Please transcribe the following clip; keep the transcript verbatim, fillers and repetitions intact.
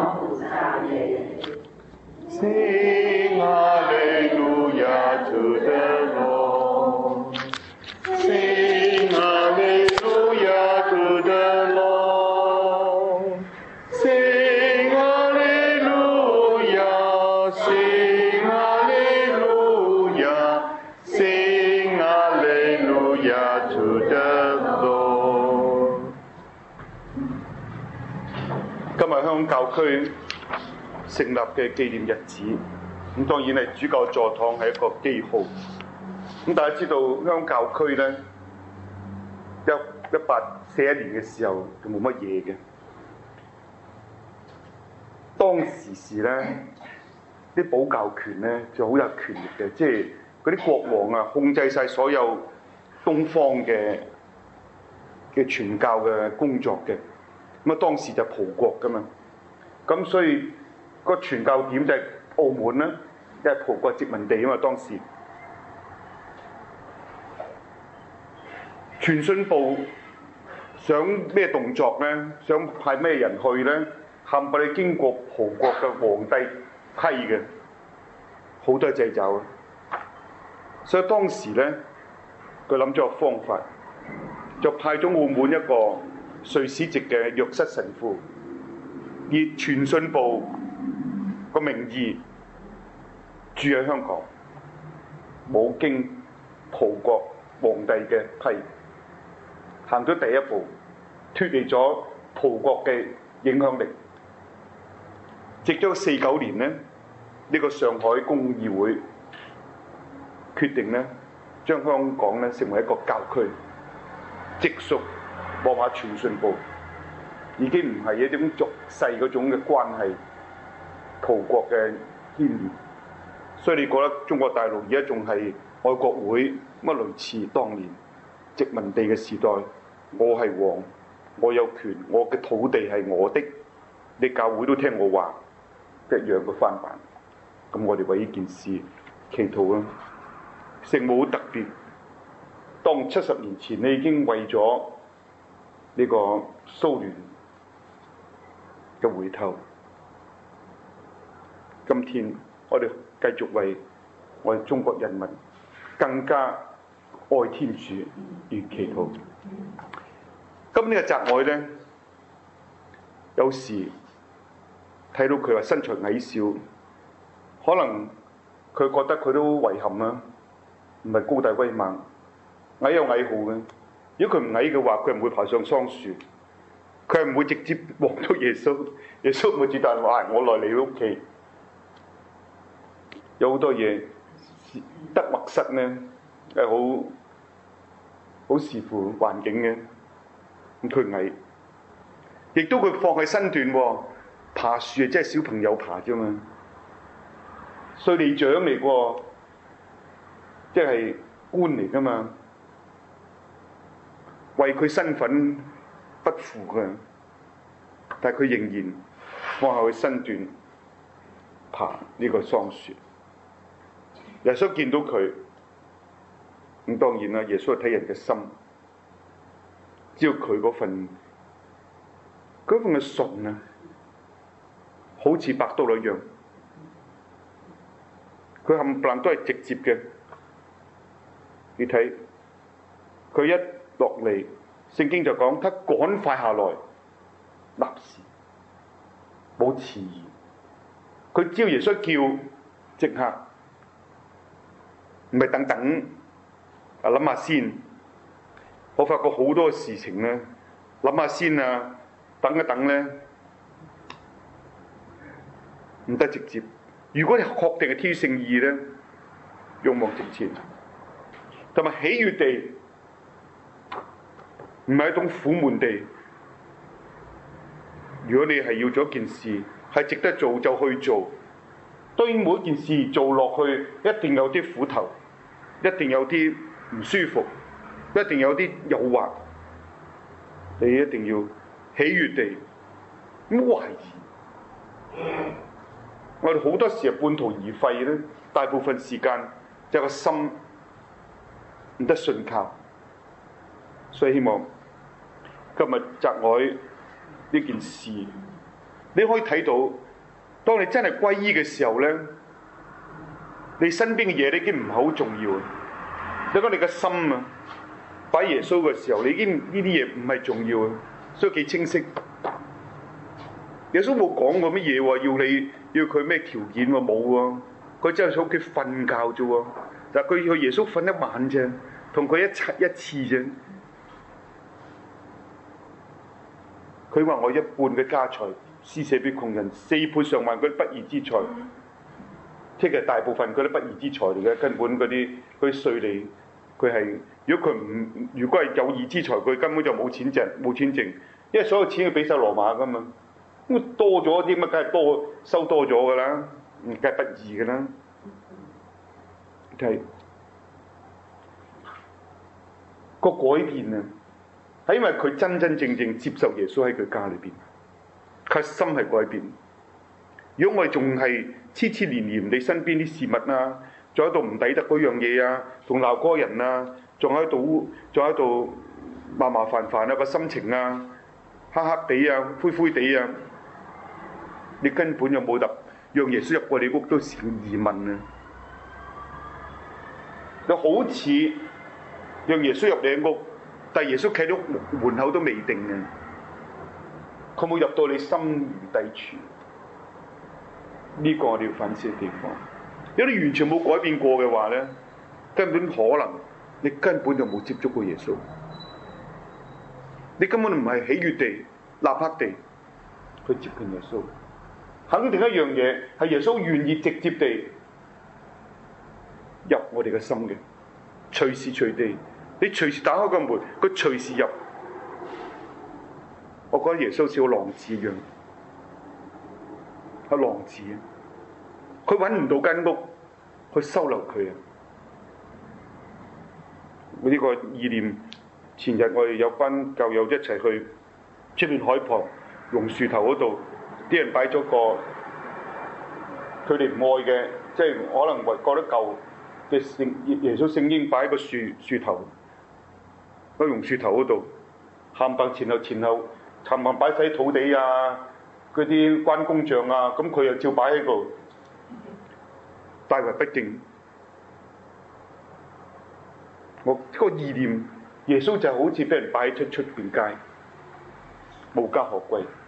摩菩薩耶。 Sing Hallelujah to the Lord. Sing Hallelujah to the Lord. Sing Hallelujah, sing Hallelujah, sing Hallelujah to the Lord. 今日香港教區成立嘅紀念日子，咁當然係主教座堂係一個記號。咁大家知道香港教區咧，一一八四一年嘅時候就冇乜嘢嘅。當時時咧，啲保教權咧就好有權力嘅，即係嗰啲國王啊控制晒所有東方嘅嘅傳教嘅工作嘅。咁啊當時就葡國噶嘛，咁所以個傳教點就係澳門啦，因為葡國殖民地啊嘛當時。傳信部想咩動作咧？想派咩人去咧？冚唪唥經過葡國嘅皇帝批嘅，好多掣肘啊！所以當時咧，佢諗咗個方法，就派咗澳門一個瑞士籍嘅約瑟神父，以傳信部個名義住喺香港，冇經葡國皇帝嘅批，行咗第一步，脫離咗葡國嘅影響力。直到四九年呢，呢、呢個上海公議會決定呢，將香港呢成為一個教區，直屬羅馬傳信部，已經唔係一種俗世嗰種嘅關係，葡國嘅牽連。所以你覺得中國大陸而家仲係愛國會乜類似當年殖民地嘅時代？我係王，我有權，我嘅土地係我的，你教會都聽我話，一樣嘅翻版。咁我哋為呢件事祈禱啦。聖母好特別，當七十年前你已經為咗呢個蘇聯嘅回頭，今天我哋繼續為我哋中國人民更加愛天主而祈禱。咁呢個澤愛咧，有時睇到佢話身材矮小，可能佢覺得佢都遺憾啦，唔係高大威猛，矮有矮號嘅。如果佢唔矮嘅話，佢唔會爬上桑樹，佢係唔會直接望到耶穌。耶穌唔會主動話：我來你屋企。有好多嘢得或失咧，係好好視乎環境嘅。咁佢矮，亦都佢放喺身段喎，爬樹啊，即係小朋友爬啫嘛。稅吏長嚟喎，即係官嚟噶嘛，為佢身份不符嘅，但係佢仍然放下佢身段爬呢個桑樹。耶穌見到佢，咁當然啦，耶穌係睇人嘅心。只要佢嗰份嗰份嘅純啊，好似白刀一樣，佢冚唪唥都係直接嘅。你睇佢一落嚟，聖經就講，他趕快下來，立時冇遲疑。佢只要耶穌叫，即刻，唔係等等啊，諗下先。我發覺好多事情咧，諗下先啊，等一等咧，唔得直接。如果你確定係天主聖意咧，勇往直前，同埋喜悅地，唔係一種苦悶地。如果你係要做一件事，係值得做就去做。當然每一件事做落去，一定有啲苦頭，一定有啲唔舒服。一定有啲誘惑，你一定要喜悅地咁懷疑。我哋好多時係半途而廢咧，大部分時間就係個心唔得信靠。所以希望今日澤愛呢件事你可以睇到，當你真係歸依嘅時候咧，你身邊嘅嘢你已經唔係好重要。你講你嘅心啊，擺耶穌嘅時候，你已經呢啲嘢唔係重要啊，所以幾清晰。耶穌冇講過乜嘢喎，要你要佢咩條件喎，冇喎。佢真係喺屋企瞓覺啫喎，但係佢要耶穌瞓一晚啫，同佢一次一次啫。佢話我一半嘅家財施捨俾窮人，四倍償還嗰啲不義之財，即係大部分嗰啲不義之財嚟嘅，根本嗰啲嗰啲稅吏，佢係如果佢唔如果係有義之財，佢根本就冇錢賺冇錢剩，因為所有錢要俾晒羅馬噶嘛，咁多咗啲乜梗係多收多咗噶啦，唔梗係不義噶啦，係個改變啊！係因為佢真真正正接受耶穌喺佢家裏邊，佢心係改變。如果我哋仲係黐黐黏黏你身邊啲事物啊，仲喺度唔抵得嗰樣嘢啊，仲鬧嗰個人啊，仲喺度仲喺度麻麻煩煩啊，個心情啊，黑黑地啊，灰灰地啊，你根本就冇得讓耶穌入過你屋都成疑問啊！就好似讓耶穌入你屋，但係耶穌企到門口都未定嘅，佢冇入到你心底處。呢、這個我哋要反思嘅地方。如果你完全冇改變過嘅話咧，根本可能你根本就冇接觸過耶穌，你根本唔係喜悅地、立刻地去接近耶穌。肯定一樣嘢係耶穌願意直接地入我哋嘅心嘅，隨時隨地。你隨時打開個門，佢隨時入。我覺得耶穌似個浪子一樣，係浪子啊！佢揾唔到間屋去收留佢啊！我呢個意念，前日我哋有班教友一齊去出面海旁榕樹頭嗰度，啲人擺咗個佢哋唔愛嘅，即係可能覺得舊嘅聖耶穌聖經擺喺個樹樹頭。喺榕樹頭嗰度，冚唪前後前後，冚唪擺晒土地啊，嗰啲關公像啊，咁佢又照擺喺度，大為不敬。我、嗰個意念，耶穌就好似俾人擺出出邊街，無家可歸。